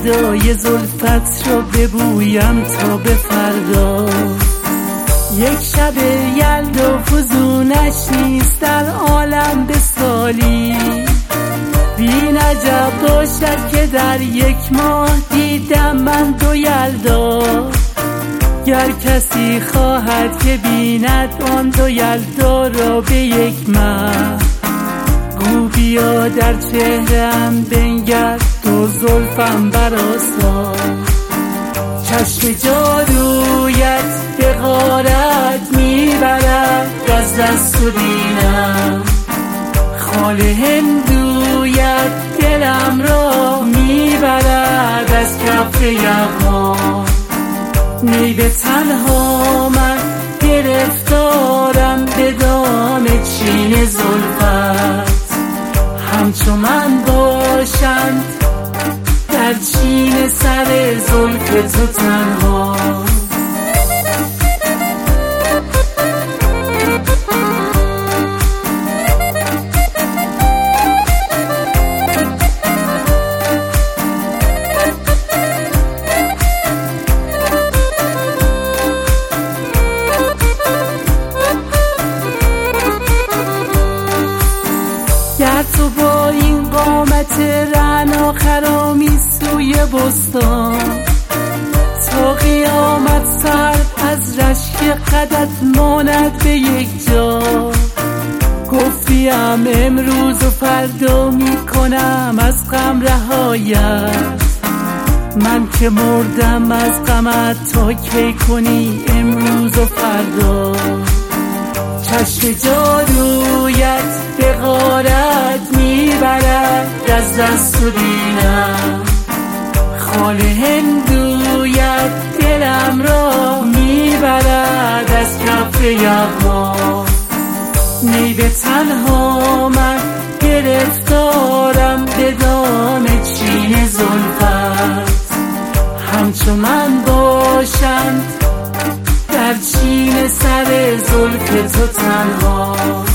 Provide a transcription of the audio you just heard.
گردای زلفت رو ببویم تا به فردا. یک شب یلدا فزونش نیست در عالم به سالی، بی نجب باشد که در یک ماه دیدم من دو یلدا. گر کسی خواهد که بیند آن دو یلدا را به یک مه، گو بیا در چهره‌ام بنگر دو زلفم برآسا. چشم جادویت به غارت میبرد از دست و دینم، خال هندویت دلم را میبرد از کف یغما. نی به تنها من گرفتارم به دام چین زلفت، همچو من باشند در چین سر زلف تو تنها. گر تو با این قامت رعنا خرامی سوی بستان، تا قیامت سر از رشک قدت ماند به یک جا. گفتیم امروز و فردا میکنم از غم رهایت، من که مردم از غمت تا کی کنی امروز و فردا. چشم جادویت به غارت میبرد از دست و دینم، خال هندویت دلم را میبرد از کف یغما. نی به تنها من گرفتارم به دام چین زلفت، همچو من باشند در چین سر زلف تو تنها.